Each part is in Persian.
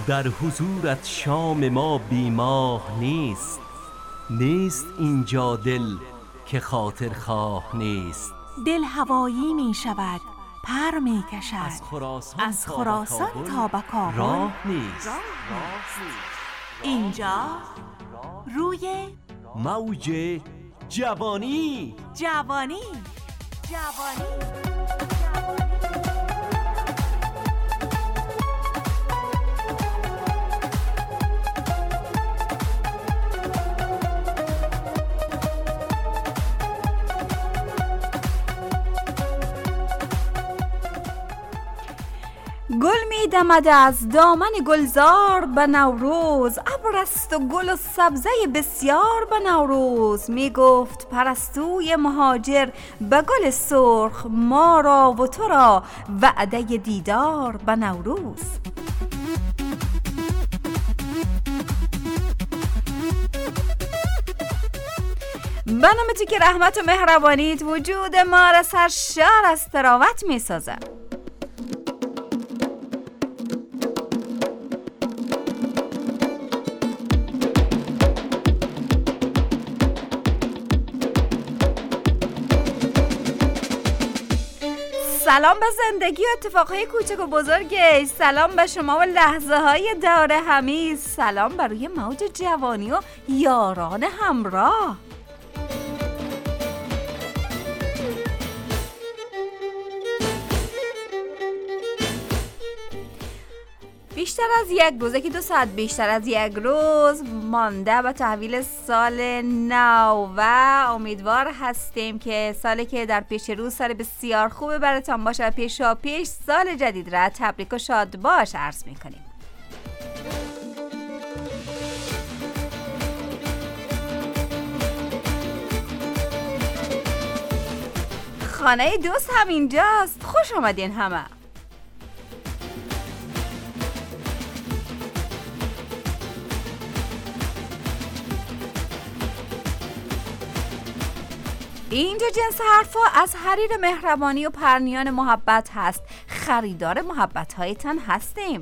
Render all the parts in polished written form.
در حضورت شام ما بیماه نیست. نیست اینجا دل که خاطر خواه نیست. دل هوایی می شود، پر می کشد، از خراسان تا به کابل راه نیست. اینجا روی موج جوانی. گل می دمد از دامن گلزار به نوروز، ابر است و گل و سبزه بسیار به نوروز. می گفت پرستوی مهاجر به گل سرخ، ما را و تو را وعده دیدار به نوروز. برنامه‌ای که رحمت و مهربانیت وجود ما را سرشار از تراوت می سازد. سلام به زندگی و اتفاقهای کوچک و بزرگش، سلام به شما و لحظه های دور همی، سلام بر روی موج جوانی و یاران همراه. بیشتر از یک روزه که 2 ساعت بیشتر از یک روز مانده به تحویل سال نو و امیدوار هستیم که سالی که در پیش رو سال بسیار خوبه براتان باشه. پیشا پیش سال جدید را تبریک و شاد باش عرض میکنیم. خانه دوست هم اینجاست، خوش آمدین همه. اینجا جنس حرفا از حریر مهربانی و پرنیان محبت هست. خریدار محبت هایتان هستیم.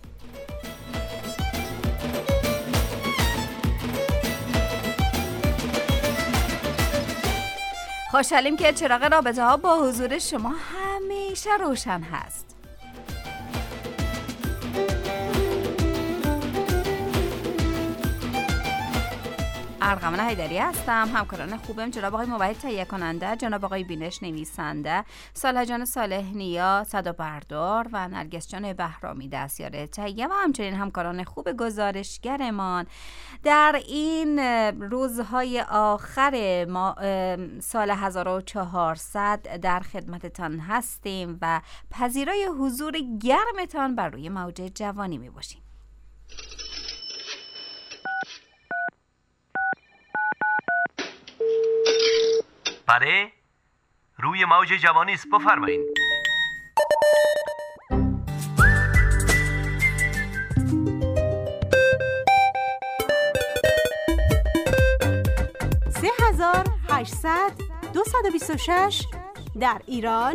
خوشحالیم که چراغ رابطه ها با حضور شما همیشه روشن هست. ارقمن حیدری هستم. همکاران خوبم جناب آقای موحد تهیه کننده، جناب آقای بینش نویسنده، صالح جان صالح نیا صدا بردار و نرگس جان بهرامی دستیار تهیه و همچنین همکاران خوب گزارشگرمان در این روزهای آخر سال 1400 در خدمتتان هستیم و پذیرای حضور گرمتان بر روی موج جوانی می باشیم. بله، روی موج جوانی است، بفرمایید. $3826 در ایران،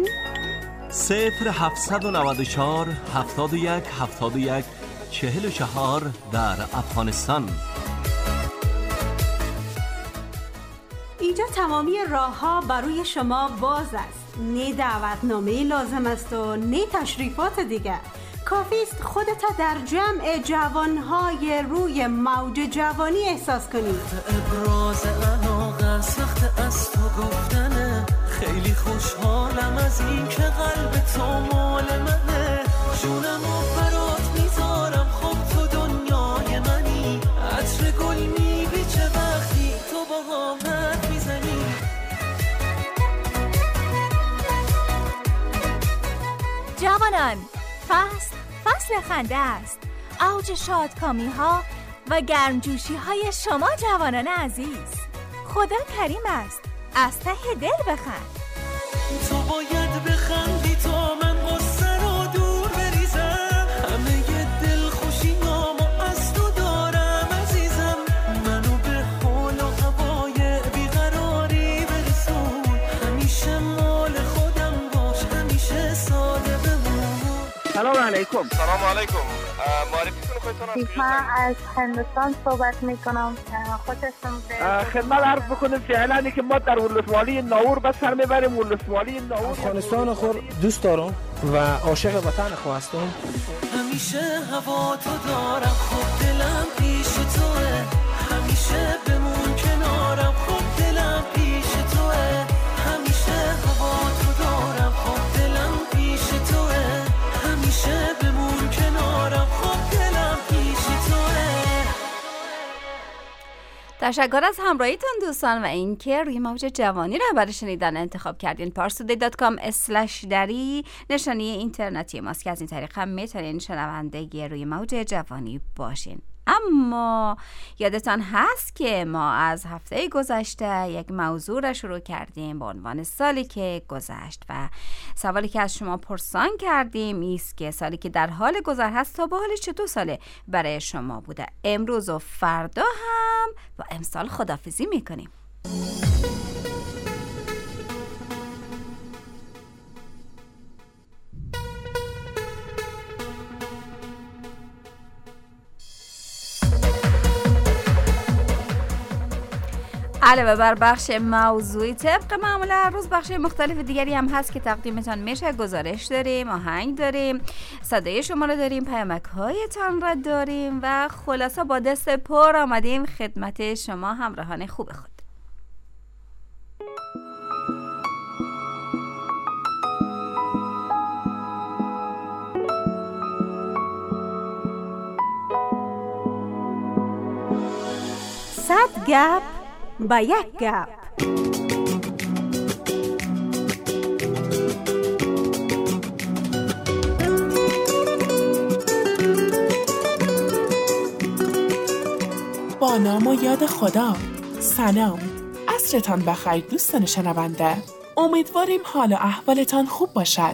0794 71 71 44 در افغانستان. اینجا تمامی راه ها برای شما باز است. نه دعوتنامه لازم است و نه تشریفات دیگر. کافی است خودت در جمع جوانهای روی موج جوانی احساس کنید. ابراز علاقه سخت از تو گفتنه، خیلی خوشحالم از این که قلب تو مال منه. جونمو برات میذارم، خب تو دنیای منی. عطر گل میبیچه وقتی تو با آمد میزنی. جوانان، فصل خنده است. اوج شادکامی ها و گرمجوشی های شما جوانان عزیز. خدا کریم است، از ته دل بخند. تو باید بخندی تا من غصه رو دور بریزم. همه ی دل خوشیامو از تو دارم عزیزم. منو به حال و هوای بیقراری برسون. همیشه مال خودم باش، همیشه ساده بمون. سلام علیکم. سلام علیکم. معرفی کنم من از هندوستان صحبت میکنم. خوشتون خدمت عرض بکنیم فعلا که ما در ولسوالی ناور به سر میبریم. ولسوالی ناور افغانستان خود دوست دارم و عاشق وطن خود هستم. همیشه هوا تو دارم، خود دلم پیش توه، همیشه بمون کنارم، خود دلم پیش توه، همیشه هوا تو دارم، خود دلم پیش توه، همیشه بمون کنارم، خود دلم پیش توه. تشکر از همراهیتون دوستان و اینکه روی موج جوانی رو برای شنیدن انتخاب کردین. parstoday.com/dari نشانی اینترنتی ماست که از این طریق هم میتونین شنونده روی موج جوانی باشین. اما یادتان هست که ما از هفته گذشته یک موضوع را شروع کردیم با عنوان سالی که گذشت و سوالی که از شما پرسان کردیم ایست که سالی که در حال گذر هست تا به حال چطور ساله برای شما بوده. امروز و فردا هم با امسال خداحافظی میکنیم. علاوه بر بخش موضوعی طبق معمول هر روز بخش مختلف دیگری هم هست که تقدیمتان میشه. گزارش داریم، آهنگ داریم، صدای شما رو داریم، پیامک هایتان را داریم و خلاصا با دست پر آمدیم خدمت شما همراهان خوب خود. صد گپ با یک گپ. با نام و یاد خدا. سلام، عصرتان بخیر دوستان شنونده. امیدواریم حال و احوالتان خوب باشد.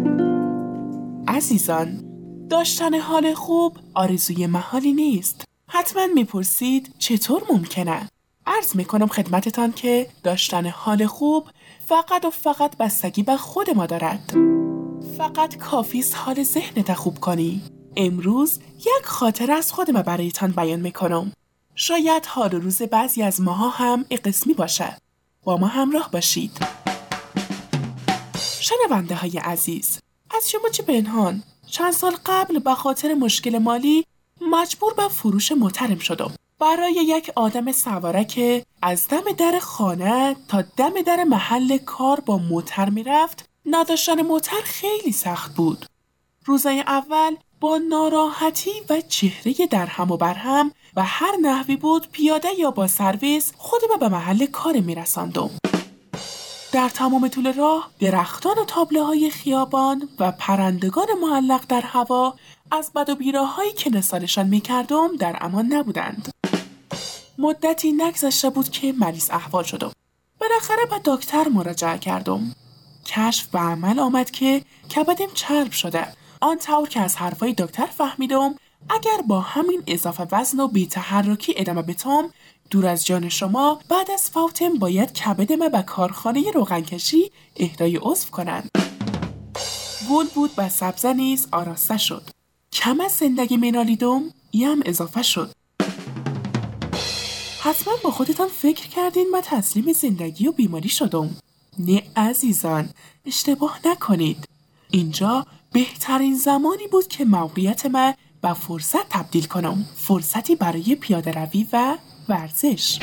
عزیزان، داشتن حال خوب آرزوی محالی نیست. حتما میپرسید چطور ممکنه؟ عرض میکنم خدمتتان که داشتن حال خوب فقط و فقط بستگی به خود ما دارد. فقط کافیست حال ذهنت خوب کنی. امروز یک خاطره از خودم برایتان بیان میکنم. شاید حال و روز بعضی از ماها هم قسمی باشه. با ما همراه باشید. شنونده های عزیز، از شما چه پنهان؟ چند سال قبل به خاطر مشکل مالی مجبور به فروش موترم شدم. برای یک آدم سواره که از دم در خانه تا دم در محل کار با موتر میرفت، نداشتن موتر خیلی سخت بود. روزای اول با ناراحتی و چهره درهم و برهم و هر نحوی بود پیاده یا با سرویس خودم به محل کار میرساندم. در تمام طول راه درختان و تابلوهای خیابان و پرندگان معلق در هوا از بد و بیراهایی که نثارشان میکردم در امان نبودند. مدتی نگذشته بود که مریض احوال شدم. بالاخره به دکتر مراجعه کردم. کشف به عمل آمد که کبدم چرب شده. آن طور که از حرفای دکتر فهمیدم اگر با همین اضافه وزن و بی‌تحرکی ادامه بدم، دور از جان شما بعد از فوتم باید کبدم به کارخانه روغنکشی اهدای عضو کنند. گل بود به سبزه نیز آراسته شد. کم از زندگی مینالیدم، یم اضافه شد. حتما با خودتان فکر کردین من تسلیم زندگی و بیماری شدم. نه عزیزان، اشتباه نکنید. اینجا بهترین زمانی بود که موقعیت من به فرصت تبدیل کنم. فرصتی برای پیاده روی و ورزش.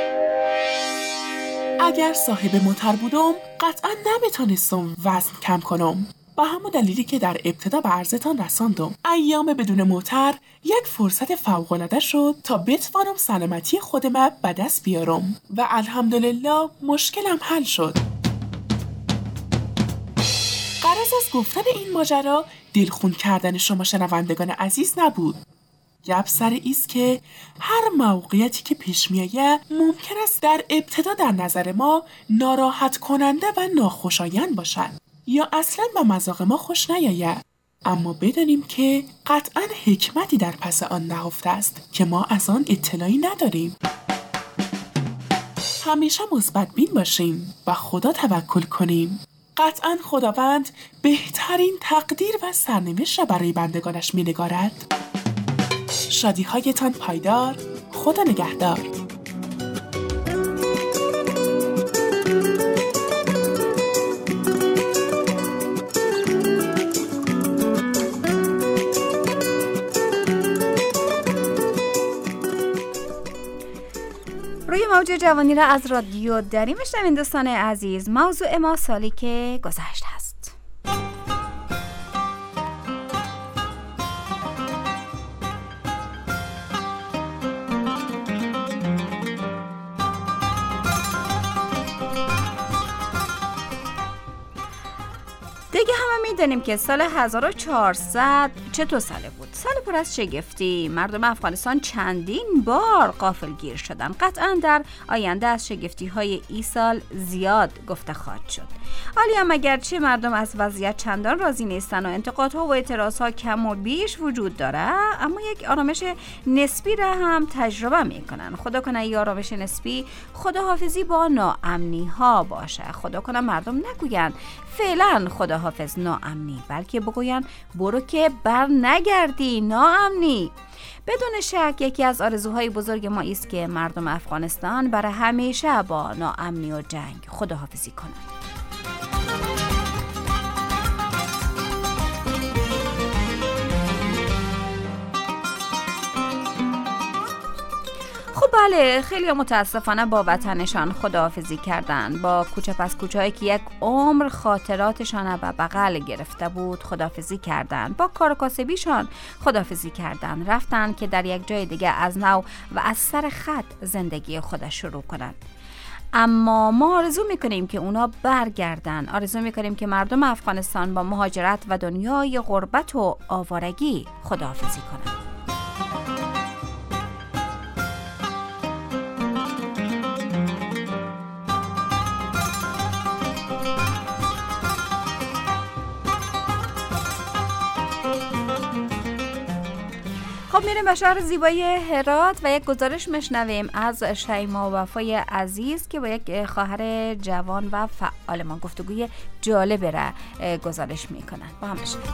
اگر صاحب موتر بودم قطعا نمیتونستم وزن کم کنم. به همون دلیلی که در ابتدا به عرضتان رساندم. ایام بدون موتر یک فرصت فوق‌العاده شد تا بتوانم سلامتی خودم به دست بیارم و الحمدلله مشکلم حل شد. غرض از گفتن این ماجرا دلخون کردن شما شنوندگان عزیز نبود. گپ سر ایست که هر موقعیتی که پیش میآید ممکن است در ابتدا در نظر ما ناراحت کننده و ناخوشایند باشد یا اصلا به مذاق ما خوش نیاید، اما بدانیم که قطعاً حکمتی در پس آن نهفته است که ما از آن اطلاعی نداریم. همیشه مثبت بین باشیم و خدا توکل کنیم. قطعاً خداوند بهترین تقدیر و سرنوشت را برای بندگانش می‌نگارد. شادی‌هایتان پایدار. خدا نگهدار. روی موج جوانی را از رادیو داریم میشنوین دوستان عزیز. موضوع ما سالی که گذشته است. دیگه همه میدونیم که سال 1400 چطور ساله بود. سال پر از شگفتی. مردم افغانستان چندین بار غافلگیر شدن. قطعا در آینده از شگفتی های این سال زیاد گفته خواهد شد. حالی هم اگرچه مردم از وضعیت چندان راضی نیستن و انتقادها و اعتراضها کم و بیش وجود داره، اما یک آرامش نسبی را هم تجربه میکنن. خدا کنه این آرامش نسبی خداحافظی با ناامنی ها باشه. خدا کنه مردم نگوین فعلا خداحافظ ناامنی، بلکه بگوین برو که بر نگردی ناامنی. بدون شک یکی از آرزوهای بزرگ ما است که مردم افغانستان برای همیشه با ناامنی و جنگ خداحافظی کنند. خب بله، خیلی متاسفانه با وطنشان خداحافظی کردن. با کوچه پس کوچه‌ای که یک عمر خاطراتشان به بغل گرفته بود خداحافظی کردن. با کار و کاسبیشان خداحافظی کردن. رفتن که در یک جای دیگه از نو و از سر خط زندگی خودش شروع کنند. اما ما آرزو میکنیم که اونا برگردن. آرزو میکنیم که مردم افغانستان با مهاجرت و دنیای غربت و آوارگی خداحافظی کنند. خب میریم به شهر زیبای هرات و یک گزارش میشنویم از شیما وفای عزیز که با یک خواهر جوان و فعال ما گفتگوی جالب را گزارش میکنن. با هم بشنویم.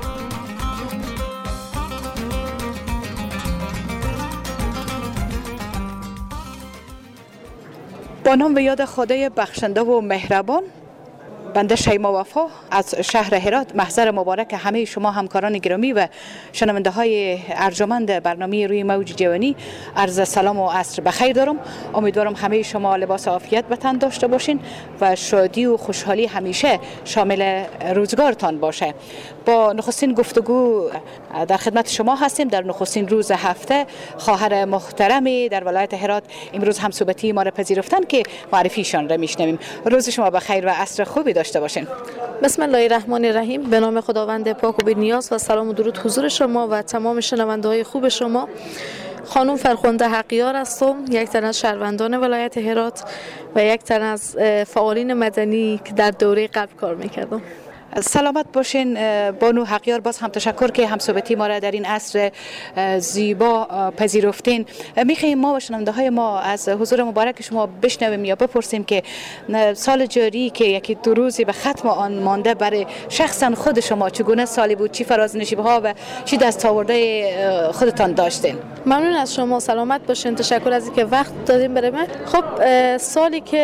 با نام و یاد خدای بخشنده و مهربان، بنده شیما وفا از شهر هرات محضر مبارک همه شما همکاران گرامی و شنونده های ارجمند برنامه روی موج جوانی عرض سلام و عصر بخیر دارم. امیدوارم همه شما لباس عافیت به تن داشته باشین و شادی و خوشحالی همیشه شامل روزگارتان باشه. با نخستین گفتگو در خدمت شما هستیم. در نخستین روز هفته خواهر محترمی در ولایت هرات امروز هم صحبتی ما را پذیرفتن که معرفیشان را میشنویم. روز شما بخیر و عصر خوبی داشته باشین. بسم الله الرحمن الرحیم. به نام خداوند پاک و بی‌نیاز و سلام و درود حضور شما و تمام شنونده های خوب شما. خانم فرخنده حقیار هستم، یک تن از شهروندان ولایت هرات و یک تن از فعالین مدنی که در دوره قبل کار میکردم. سلامت باشین بانو حقیار. باز هم تشکر که همصحبتی ما را در این عصر زیبا پذیرفتین. میخوایم ما و شنونده های ما از حضور مبارک شما بشنویم یا بپرسیم که سال جاری که یکی دو روزی به ختم آن مانده برای شخصا خود شما چگونه سالی بود؟ چی فرازنشیب ها و چی دستاورده خودتان داشتین؟ ممنون از شما. سلامت باشین. تشکر از اینکه وقت دادین برای من. خب سالی که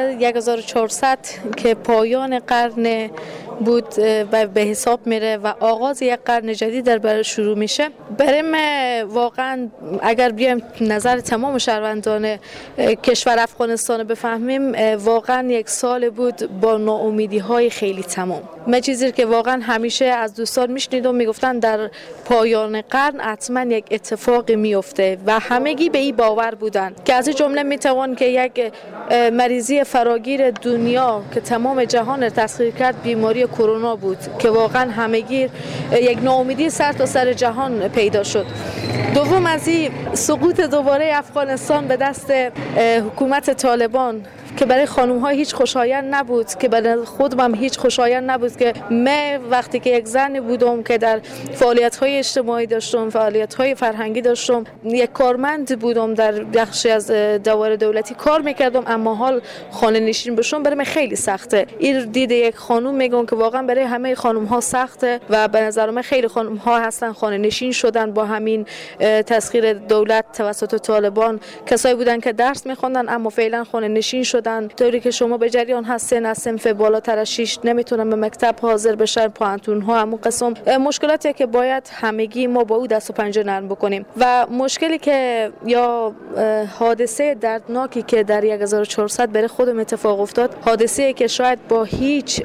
1400 که پایان قرن بود و به حساب میره و آغاز یک قرن جدید در برای شروع میشه، برای من واقعا اگر بیایم نظر تمام شهروندان کشور افغانستان بفهمیم، واقعا یک سال بود با ناامیدی های خیلی تمام. من چیزی که واقعا همیشه از دوستان میشنیدم میگفتن در پایان قرن حتما یک اتفاقی میفته و همگی به این باور بودن که از این جمله میتوان که یک مریضی فراگیر دنیا که تمام جهان را تسخیر کرد بیماری کرونا بود که واقعا همگی یک ناامیدی سر تا سر جهان پیدا شد. دوم از این سقوط دوباره افغانستان به دست حکومت طالبان که برای خانم ها هیچ خوشایند نبود، که برای خودم هیچ خوشایند نبود که من وقتی که یک زن بودم که در فعالیت های اجتماعی داشتم، فعالیت های فرهنگی داشتم، یک کارمند بودم، در بخشی از دوار دولتی کار میکردم، اما حال خانه نشین بشم برای من خیلی سخته. این دید یک خانم میگم که واقعا برای همه خانم ها سخته و به نظر من خیلی خانم ها هستن خانه نشین شدن با همین تسخیر دولت توسط طالبان. کسایی بودن که درس میخوندن اما فعلا خانه نشین شدن. طوری که شما به جریان هستین از صنف بالاتر از 6 نمیتونن به مکتب حاضر بشن، پانتون ها همون قسم مشکلاتی که باید همگی ما با او دست و پنجه نرم بکنیم. و مشکلی که یا حادثه دردناکی که در 1400 برای خودم اتفاق افتاد، حادثه‌ای که شاید با هیچ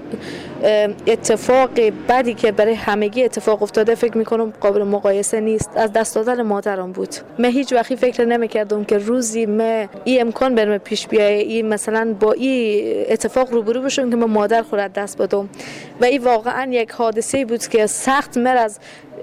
اتفاق بدی که برای همگی اتفاق افتاده فکر میکنم قابل مقایسه نیست، از دست دادن مادرم بود. من هیچ وقتی فکر نمیکردم که روزی من این امکان برام پیش بیاد، این مثلا با این اتفاق روبرو بشم که من مادر خود دست بدم. و این واقعا یک حادثه بود که سخت مر از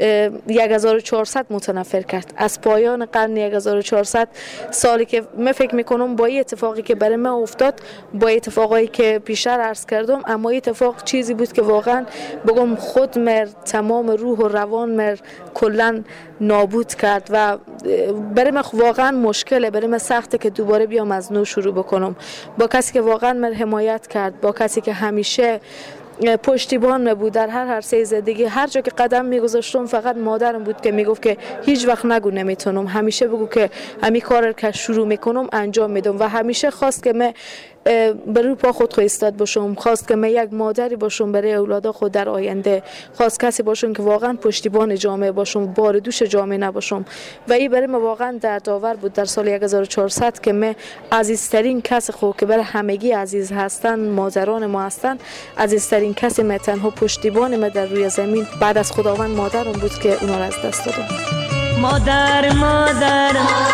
1400 متنفر کرد، از پایان قرن 1400 سالی که من فکر میکنم با این اتفاقی که برای من افتاد، با اتفاقایی که پیشتر عرض کردم، اما این اتفاق چیزی بود که واقعا بگم خود مر تمام روح و روان مر کلا نابود کرد و برای من واقعا مشکله، برای من سخته که دوباره بیام از نو شروع بکنم با کسی که واقعا مر حمایت کرد، با کسی که همیشه پشتیبان بود در هر عرصه زندگی. هر جا که قدم میگذاشتم فقط مادرم بود که میگفت که هیچ وقت نگو نمیتونم، همیشه بگو که همین کار که شروع میکنم انجام میدم. و همیشه خواست که من برای پا خود ایستاد باشم، خواست که من یک مادری باشم برای اولاد خود در آینده، خواست کسی باشم که واقعا پشتیبان جامعه باشم، بار دوش جامعه نباشم. و این برای من واقعا دردآور بود در سال 1400 که من عزیزترین کس خود که برای همگی عزیز هستن، مادران ما هستن، عزیزترین کسی من تنها پشتیبان من در روی زمین بعد از خداوند مادرم بود که اونا را از دست دادم. مادر مادر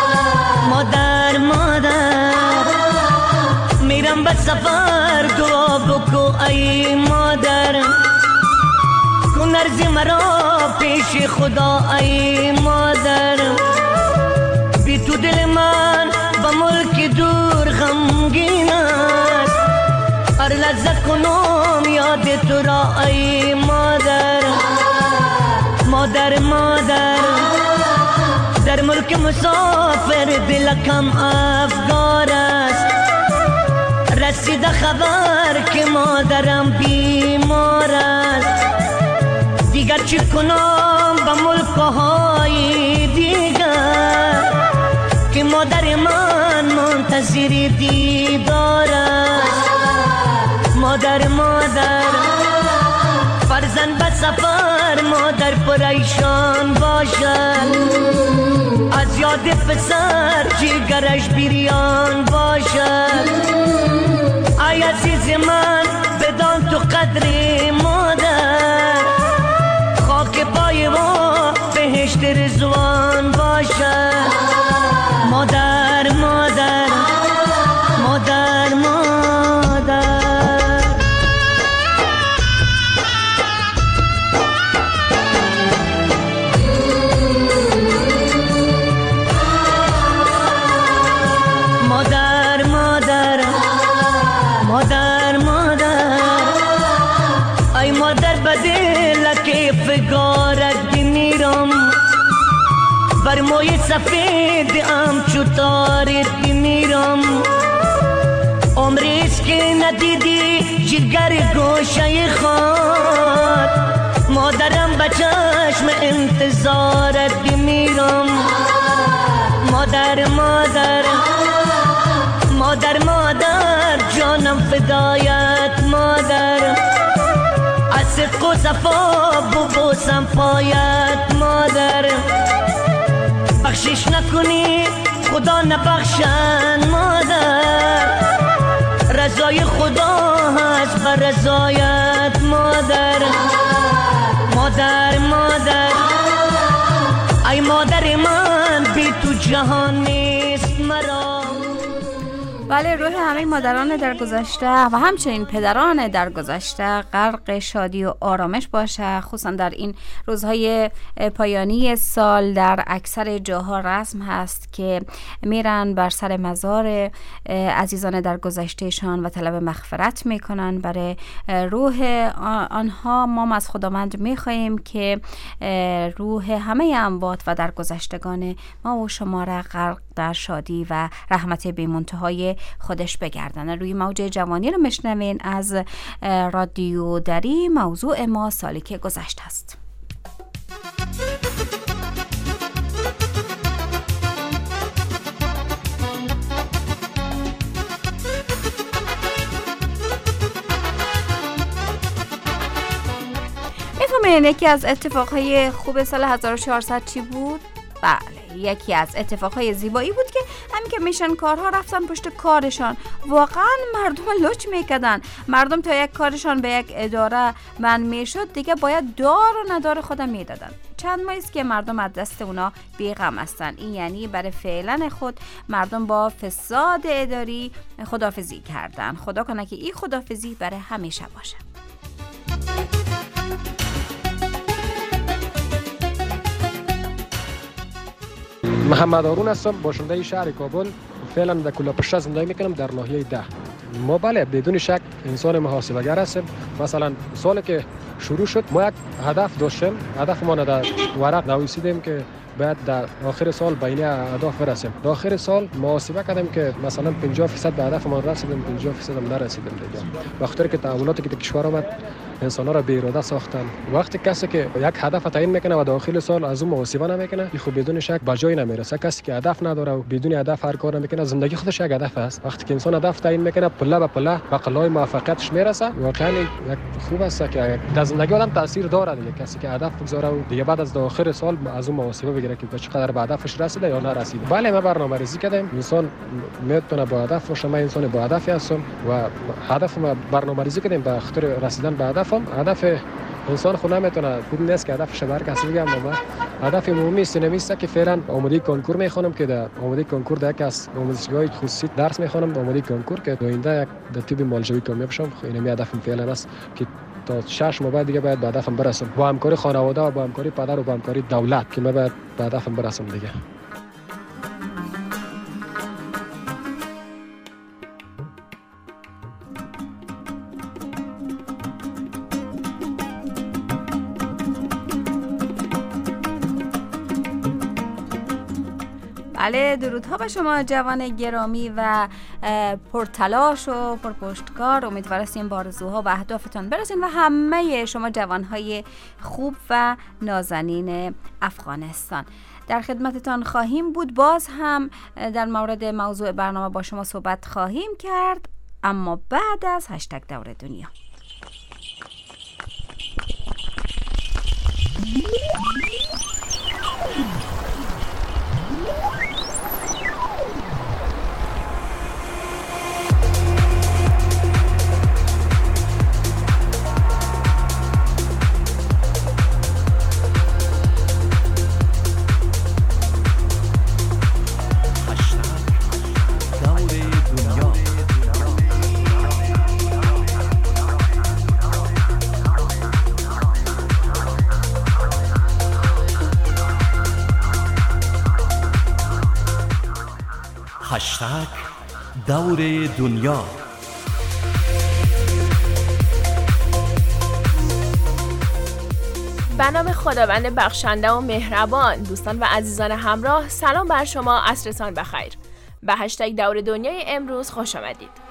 مادر مادر، میرم به سفر دعا بکو ای مادر، کن عرضی مرا پیش خدا ای مادر. بی تو دل من با ملک دور غمگین است، هر لحظه کنم یاد تو را ای مادر. مادر مادر در ملک مسافر دلکم افگار است، رسیده خبر که مادرم بیمار است. دیگر چی کنم با ملکهای دیگر که مادر من منتظر دیدار است. مادر مادر فرزند به سفر مادر پریشان باشد، از یاد پسر جگرش بریان باشد. ای عزیز من بدان تو قدر مادر، خاک پای ما بهشت رضوان باشد. مادر مادر مادر مادر. مادر مادر ای مادر بدل که فگارت میرم، بر موی سفید ام چوتارت میرم. عمریست که ندیدی جگر گوشه خود، مادرم به چشم انتظارت میرم. مادر مادر مادر مادر جانم فدایت مادر، از صدق و صفا ببوسم پایت مادر. بخشش نکنی خدا نبخشن مادر، رضای خدا هست بر رضایت مادر. مادر مادر ای مادر من بی تو جهان نیست مرا. بله، روح همه مادران در گذشته و همچنین پدران در گذشته غرق شادی و آرامش باشه، خصوصا در این روزهای پایانی سال در اکثر جاها رسم هست که میرن بر سر مزار عزیزان در گذشتهشان و طلب مغفرت میکنن. برای روح آنها ما از خداوند میخواییم که روح همه اموات و در گذشتگان ما و شما را غرق در شادی و رحمت بی منتهای خودش بگردن. روی موج جوانی رو مشنوین از رادیو دری. موضوع ما سالی که گذشت است. میفهمین یکی از اتفاقهای خوب سال 1400 چی بود؟ بله، یکی از اتفاقهای زیبایی بود که همین که میشن کارها رفتن پشت کارشان. واقعا مردم لچ میکردن. مردم تا یک کارشان به یک اداره من میشد دیگه باید دار و ندار خودم میدادن. چند ماه است که مردم از دست اونا بیغم هستن. این یعنی برای فعلا خود مردم با فساد اداری خداحافظی کردن. خدا کنه که این خداحافظی برای همیشه باشه. محمد هارون هستم، باشنده شهر کابل. فعلا در کلاپشت زندگی میکنم در ناحیه 10. ما بله بدون شک انسان محاسبه‌گر هستیم. مثلا سالی که شروع شد ما یک هدف داشتیم. هدف ما در ورق نویسیدیم که باید در آخر سال به این اهداف برسیم. در آخر سال محاسبه کردیم که مثلا 50% به هدف ما رسیدیم، 50% هم نرسیدیم دیگه. وقتی که تحولاتی که در کشور آمد انسان‌ها را بی اراده ساختن. وقتی کسی که یک هدف تعیین میکنه و داخل سال از اون محاسبه نمیکنه، این خب بدون شک به جای نمیرسه. کسی که هدف نداره و بدون هدف هر کار میکنه، زندگی خودش یک هدف است. وقتی که انسان هدف تعیین میکنه، پله به پله به قلای موفقیتش میرسه. واقعا یک خوب است که در زندگی آدم تاثیر داره دیگه. کسی که هدف بگذاره و دیگه بعد از آخر سال از اون محاسبه بگیره که چقدر به هدفش رسیده یا نرسیده. بله ما برنامه‌ریزی کردیم. انسان میتونه با هدف باشه. من انسان با هدفی هستم و هدف ما برنامه‌ریزی کردیم به خاطر رسیدن به هدفم. هدف انسان خود نمیتونه خود نیست که هدفش بر کسی دیگه، اما هدف عمومی سینمیست که فعلا آماده کنکور میخوانم که در آماده کنکور در یک از آموزشگاه‌های خصوصی درس میخوانم. آماده کنکور که آینده یک در طب مالجویی کامیاب شم. این هدفم فعلا است که تا 6 ماه بعد دیگه باید به هدفم برسم با همکاری خانواده و با همکاری پدر و با همکاری دولت که من باید به هدفم برسم دیگه. بله، درودها به شما جوان گرامی و پرتلاش و پرپشتکار. امیدواریم به آرزوها و اهدافتان برسین و همه شما جوانهای خوب و نازنین افغانستان. در خدمتتان خواهیم بود. باز هم در مورد موضوع برنامه با شما صحبت خواهیم کرد، اما بعد از هشتگ دور دنیا. هشتگ دور دنیا. به نام خداوند بخشنده و مهربان. دوستان و عزیزان همراه، سلام بر شما، عصرتان بخیر. به هشتگ دور دنیای امروز خوش آمدید.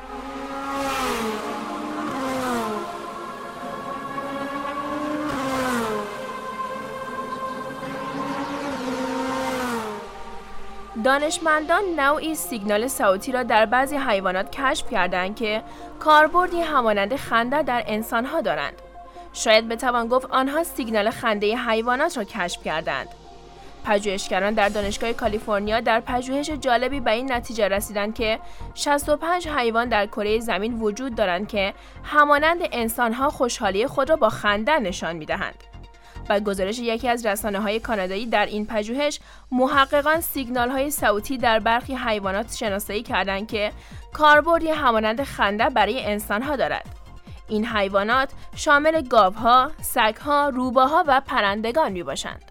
دانشمندان نوعی سیگنال صوتی را در بعضی حیوانات کشف کردند که کاربردی همانند خنده در انسانها دارند. شاید بتوان گفت آنها سیگنال خنده حیوانات را کشف کردند. پژوهشگران در دانشگاه کالیفرنیا در پژوهش جالبی به این نتیجه رسیدند که 65 حیوان در کره زمین وجود دارند که همانند انسانها خوشحالی خود را با خنده نشان می‌دهند. با گزارش یکی از رسانه‌های کانادایی در این پژوهش، محققان سیگنال‌های صوتی در برخی حیوانات شناسایی کردند که کاربردی همانند خنده برای انسان‌ها دارد. این حیوانات شامل گاوها، سگ‌ها، روباها و پرندگان میباشند.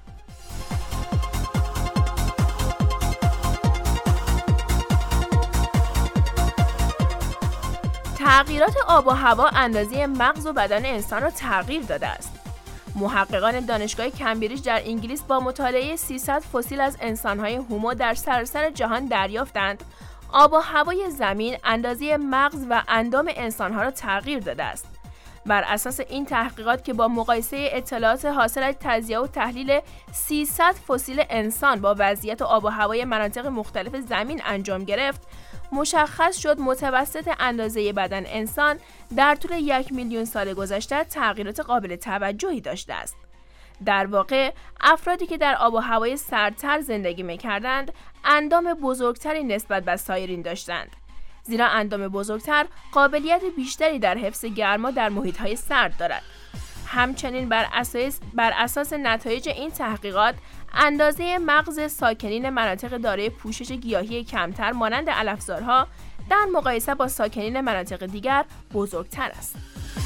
تغییرات آب و هوا اندازه مغز و بدن انسان را تغییر داده است. محققان دانشگاه کمبریج در انگلیس با مطالعه 300 فسیل از انسان‌های هومو در سراسر جهان دریافتند آب و هوای زمین اندازه مغز و اندام انسان‌ها را تغییر داده است. بر اساس این تحقیقات که با مقایسه اطلاعات حاصل از تجزیه و تحلیل 300 فسیل انسان با وضعیت آب و هوای مناطق مختلف زمین انجام گرفت، مشخص شد متوسط اندازه بدن انسان در طول 1 میلیون سال گذشته تغییرات قابل توجهی داشته است. در واقع افرادی که در آب و هوای سردتر زندگی می‌کردند، اندام بزرگتری نسبت به سایرین داشتند. زیرا اندام بزرگتر قابلیت بیشتری در حفظ گرما در محیط‌های سرد دارد. همچنین بر اساس نتایج این تحقیقات، اندازه مغز ساکنین مناطق دارای پوشش گیاهی کمتر مانند علفزارها در مقایسه با ساکنین مناطق دیگر بزرگتر است.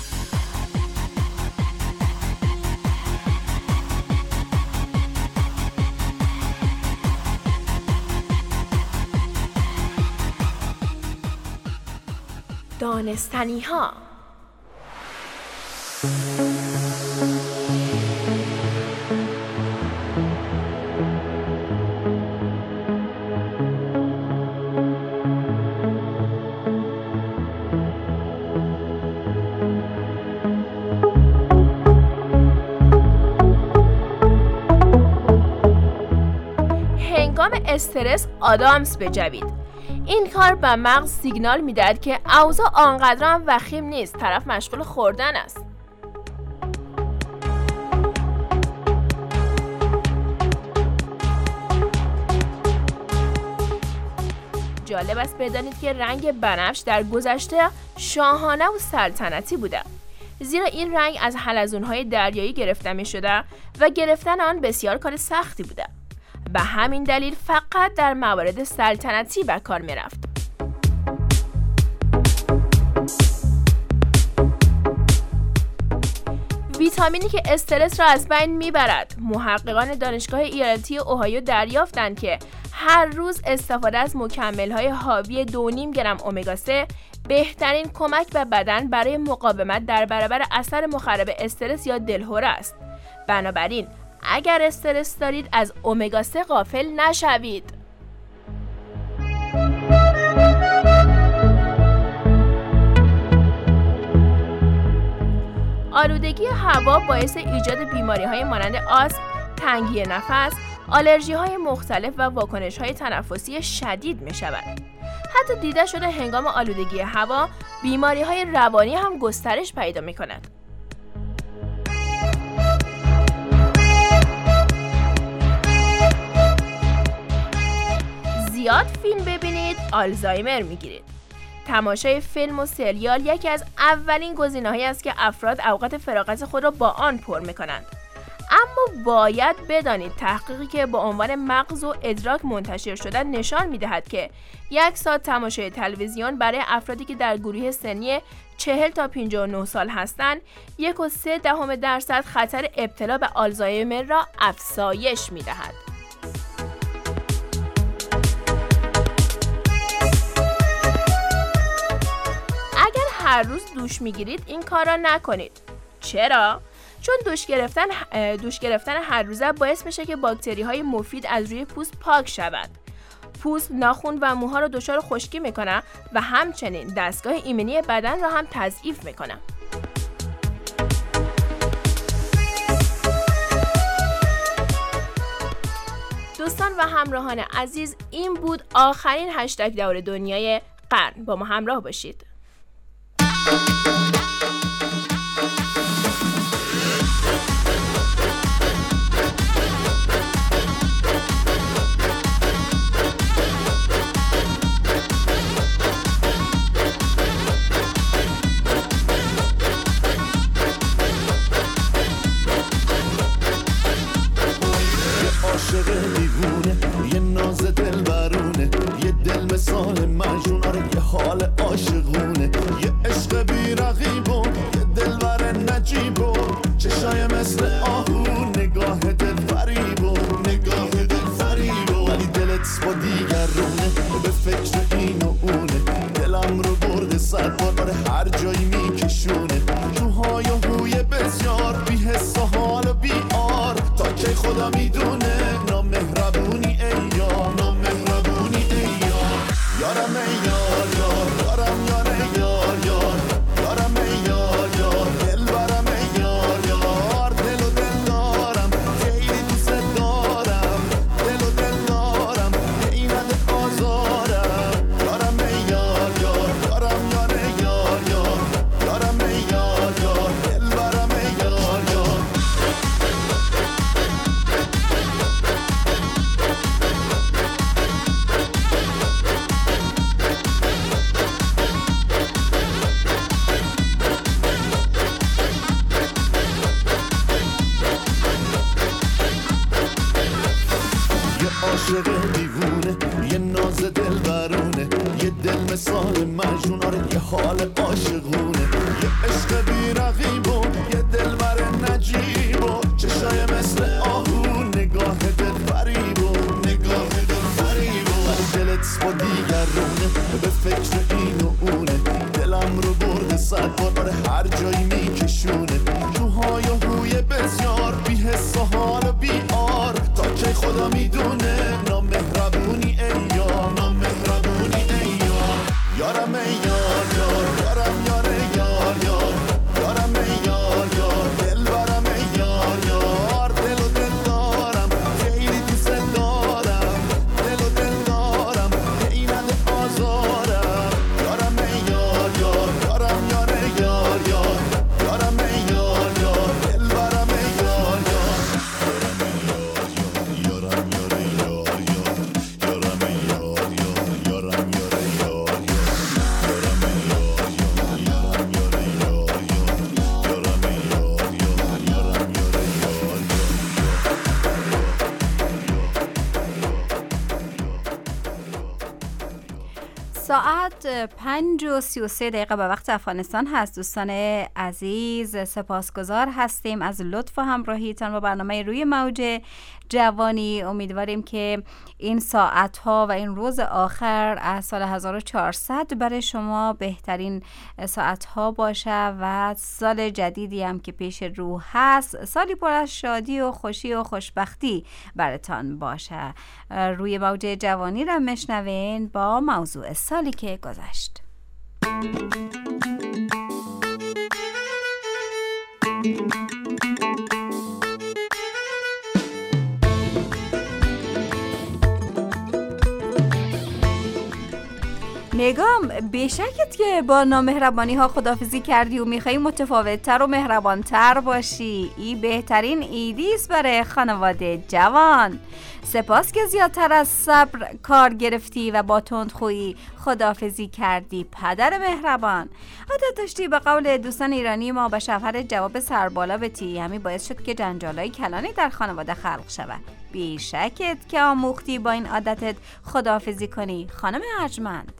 دانستنی ها. هنگام استرس آدامس بجوید. این کار به مغز سیگنال میدهد که اوضاع آنقدر هم وخیم نیست، طرف مشغول خوردن است. جالب است بدانید که رنگ بنفش در گذشته شاهانه و سلطنتی بوده، زیرا این رنگ از حلزون‌های دریایی گرفته می‌شده و گرفتن آن بسیار کار سختی بوده. به همین دلیل فقط در موارد سلطنتی به کار می رفت. ویتامینی که استرس را از بین می برد. محققان دانشگاه ایالتی اوهایو دریافتند که هر روز استفاده از مکمل‌های حاوی 2.5 گرم امگا 3 بهترین کمک به بدن برای مقاومت در برابر اثر مخرب استرس یا دلهره است. بنابراین اگر استرس دارید از امگا 3 غافل نشوید. آلودگی هوا باعث ایجاد بیماری‌های مانند آسم، تنگی نفس، آلرژی‌های مختلف و واکنش‌های تنفسی شدید می‌شود. حتی دیده شده هنگام آلودگی هوا بیماری‌های روانی هم گسترش پیدا می‌کند. زیاد فیلم ببینید آلزایمر میگیرید. تماشای فیلم و سریال یکی از اولین گزینه‌هایی است که افراد اوقات فراغت خود را با آن پر می‌کنند. اما باید بدانید تحقیقی که با عنوان مغز و ادراک منتشر شده نشان می‌دهد که 1 ساعت تماشای تلویزیون برای افرادی که در گروه سنی 40 تا 59 سال هستند 1.3% خطر ابتلا به آلزایمر را افزایش می‌دهد. هر روز دوش میگیرید این کار را نکنید. چرا؟ چون دوش گرفتن هر روزه باعث میشه که باکتری های مفید از روی پوست پاک شود. پوست، ناخن و موها را دچار خشکی میکنه و همچنین دستگاه ایمنی بدن را هم تضعیف میکنه. دوستان و همراهان عزیز، این بود آخرین هشتگ دور دنیای قرن. با ما همراه باشید. نجیبو چشای مثل آهو نگاه دل فریبو ولی دلت با دیگرونه به فکر این و اونه دلم رو برده 100 بار برای هر جایی میکشونه جوهای و هوی بسیار بی حس و حال و بی آر تا که خدا میدونه نامهربونی ای یار یارم ای یار یارم یار یار یارم ای یار دل برم ای یار دل و دل دارم خیلی دوست دارم دل و دل دارم ای نده آزارم یارم ای یار یارم یار یار یارم ای یار دل برم ای یار عاشق دیوونه یه ناز دل برونه یه دل مثال مجنون آره یه حال عاشقونه یه عشق بی رقیبو یه دل بر نجیبو چشای مثل آهو نگاه دل فریبو دلت با دیگرونه به فکر این و اونه دلم رو برده 100 بار برای هر جایی میکشونه جوهای و هوی بسیار بی حس و حال و بی آر تا که خدا میدونه نامهربونی ای یار یارم ای یار یارم یار یار یارم ای یار دل برم ای یار دل و دل دارم خیلی دوست دارم دل و دل دارم ای نده آزارم یارم ای یار یارم یار یار یارم ای یار دل برم ای یار یارم یار یارم ای یارم ساعت 5:33 به وقت افغانستان هست. دوستان عزیز سپاسگزار هستیم از لطف و همراهیتان با برنامه روی موج جوانی. امیدواریم که این ساعت‌ها و این روز آخر از سال 1400 برای شما بهترین ساعت‌ها باشه و سال جدیدی هم که پیش رو هست سالی پر از شادی و خوشی و خوشبختی براتان باشه. روی موج جوانی را میشنوین با موضوع سالی که گذشت. نگام بشکت که با نامهربانی ها خداحافظی کردی و میخوایی متفاوت تر و مهربان تر باشی. این بهترین ایدیست برای خانواده جوان. سپاس که زیادتر از صبر کار گرفتی و با تندخویی خداحافظی کردی پدر مهربان. عادت داشتی به قول دوستان ایرانی ما به شوهر جواب سربالا بتی. همین باعث شد که جنجالای کلانی در خانواده خلق شود. بیشکت که آموختی با این عادتت خداحافظی کنی خانم ارجمند.